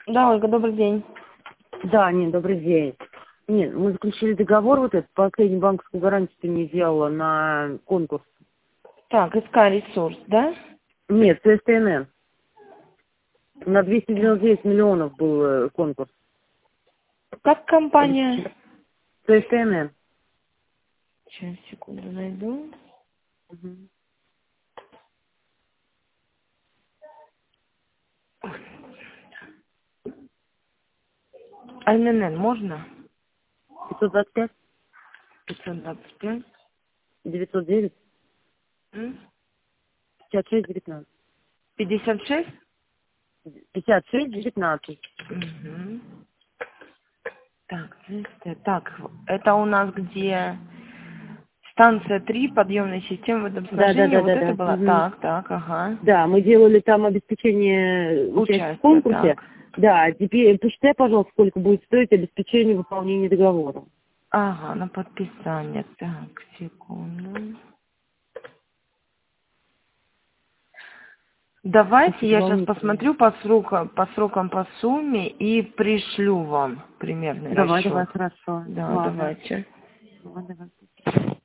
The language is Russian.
Да, Ольга, добрый день. Да, нет, добрый день. Нет, мы заключили договор, вот этот, последний банковскую гарантию ты мне сделала на конкурс. Так, СК ресурс, да? Нет, ЦСТНН. На 299 миллионов был конкурс. Как компания? ЦСТНН. Сейчас, секунду, найду. Мгм. ННН можно? 525, 525. 909, М? 56, 19. 56? 56, 19. Угу. Так, так, это у нас где станция 3, подъемная система Да, да, водоснабжения, да, вот да, это да. была? Мгм. Так, так, ага. Да, мы делали там обеспечение участия в Участие, конкурсе. так. Да, теперь посчитай, пожалуйста, сколько будет стоить обеспечение выполнения договора. Ага, на подписание. Так, секунду. Давайте я сейчас Дополнительно. посмотрю по срокам, по сумме и пришлю вам примерный Давай, расчет. хорошо. Да, Ладно. давайте. Ладно, давай.